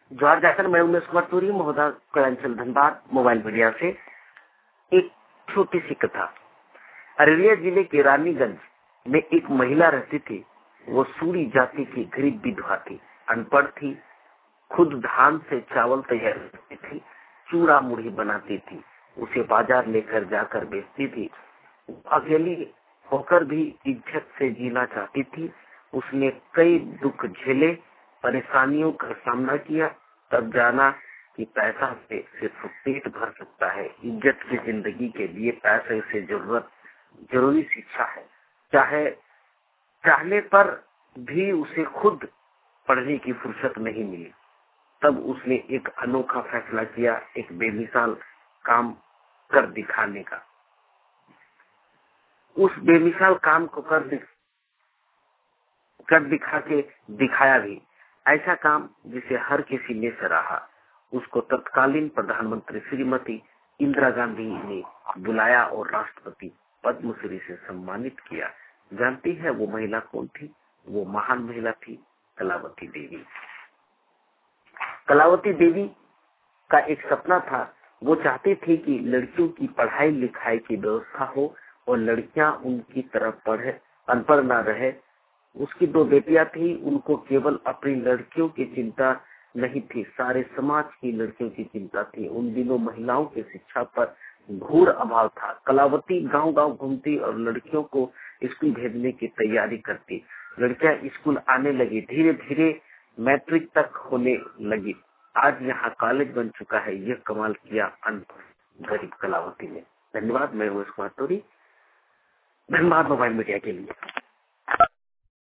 जोहार जाकर मैं उमेश कुमार तूरी महोदय कलांचल धनबाद मोबाइल मीडिया से एक छोटी सी कथा। अररिया जिले के रानीगंज में एक महिला रहती थी। वो सूरी जाति की गरीब विधवा थी, अनपढ़ थी, खुद धान से चावल तैयार करती थी, चूड़ा मुढ़ी बनाती थी, उसे बाजार लेकर जाकर बेचती थी। अकेली होकर भी इज्जत से जीना चाहती थी। उसने कई दुख झेले, परेशानियों का सामना किया, तब जाना कि पैसा से सिर्फ पेट भर सकता है। इज्जत की जिंदगी के लिए पैसे से जरूरी शिक्षा है। चाहने पर भी उसे खुद पढ़ने की फुर्सत नहीं मिली। तब उसने एक अनोखा फैसला किया, एक बेमिसाल काम कर दिखाने का। उस बेमिसाल काम को कर दिखा के दिखाया भी, ऐसा काम जिसे हर किसी ने सराहा। उसको तत्कालीन प्रधानमंत्री श्रीमती इंदिरा गांधी ने बुलाया और राष्ट्रपति पद्मश्री से सम्मानित किया। जानती है वो महिला कौन थी? वो महान महिला थी कलावती देवी। कलावती देवी का एक सपना था। वो चाहती थी कि लड़कियों की पढ़ाई लिखाई की व्यवस्था हो और लड़कियां उनकी तरफ पढ़े, अनपढ़ न रहे। उसकी 2 बेटियां थी, उनको केवल अपनी लड़कियों की चिंता नहीं थी, सारे समाज की लड़कियों की चिंता थी। उन दिनों महिलाओं की शिक्षा पर घोर अभाव था। कलावती गांव-गांव घूमती और लड़कियों को स्कूल भेजने की तैयारी करती। लड़कियां स्कूल आने लगी, धीरे धीरे मैट्रिक तक होने लगी। आज यहाँ कॉलेज बन चुका है। यह कमाल किया अनपढ़ गरीब कलावती ने। धन्यवाद। मैं उमेश कुमार तूरी, धनबाद मोबाइल मीडिया के लिए।